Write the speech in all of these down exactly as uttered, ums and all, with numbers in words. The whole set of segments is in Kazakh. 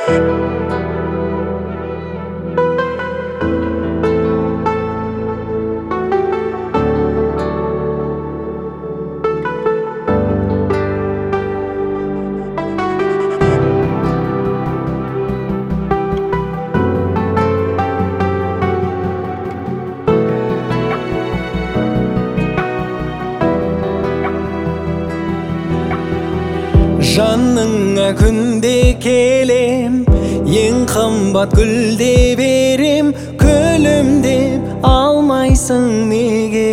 Жаныңа күнде келем, ең қымбат гүлде берем, күлімдеп алмайсың неге?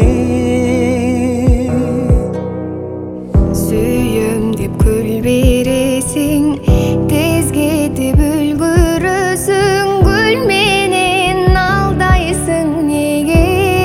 Сүйем деп гүл бересің, тез кетіп үлгірісің, гүл менен алдайсың неге?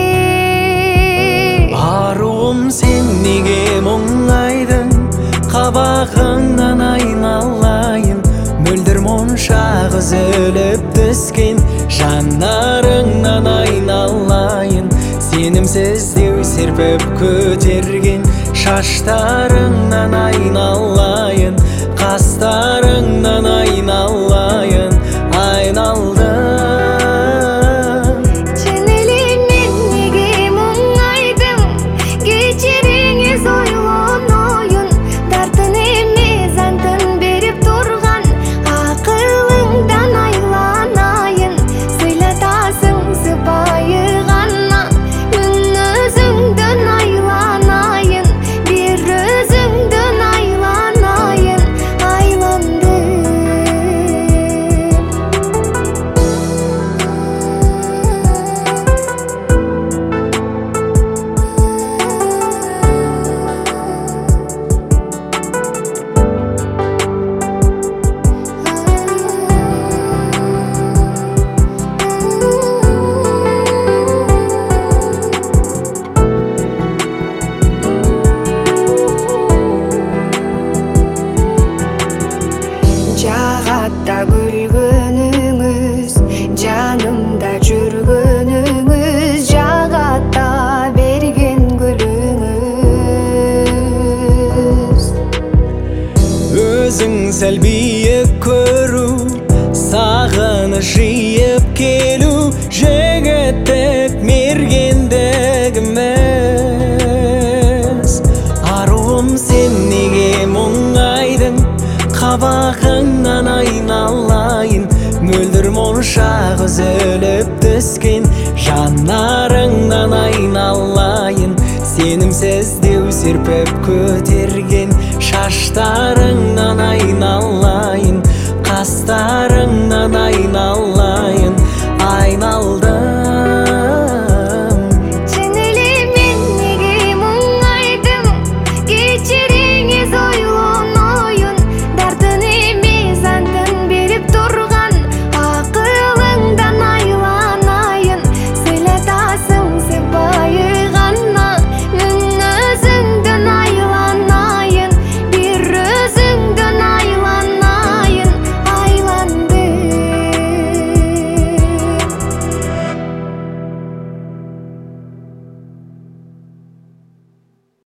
Аруым, сен неге мұңайдың? Қабағыңнан айналайын, мөлдір моншақ үзіліп түскен жанарыңнан айналайын. Сенімсіздеу серпіп көтерген шаштарыңнан айналайын, қастарыңнан айналайын, айналдым. Жағатта күлгөнүңүз, жанымда жүргөнүңүз, жағатта берген гүлүңүз. Өзің сәл биік көру, сағыныш жиып келу, жігіттік мергендігіміз. Аруым, сен неге мұңайдың? Қабағыңнан айналайын, мөлдір моншақ үзіліп түскен жанарыңнан айналайын. Сенімсіздеу серпіп көтерген шаштарыңнан айналайын.